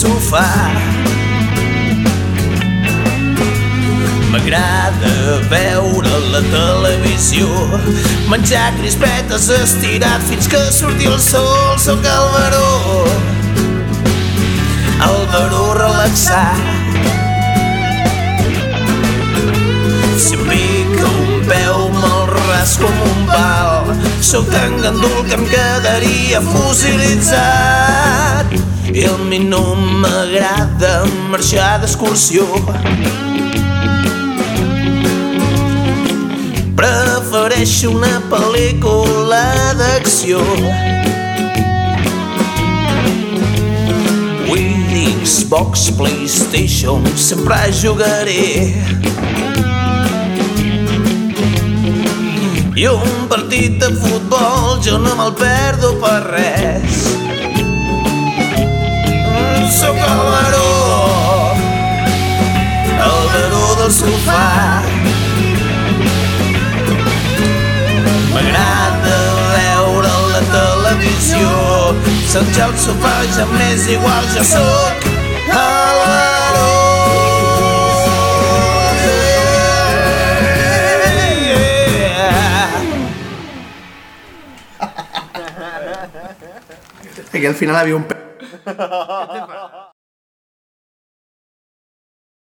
sofà. M'agrada veure la televisió, menjar crispetes estirat fins que surti el sol. Sóc el baró relaxat. Si em pica un peu me'l ras com un pal. Sóc tan gandul que em quedaria fossilitzat. I a mi no m'agrada marxar d'excursió. Prefereixo una pel·lícula d'acció. Wii, Xbox, PlayStation, sempre jugaré. I un partit de futbol jo no me'l perdo per res. Sóc el baró del sofà. M'agrada veure la televisió, sentar al sofà ja m'és igual, ja sóc el baró. Aquí al final había un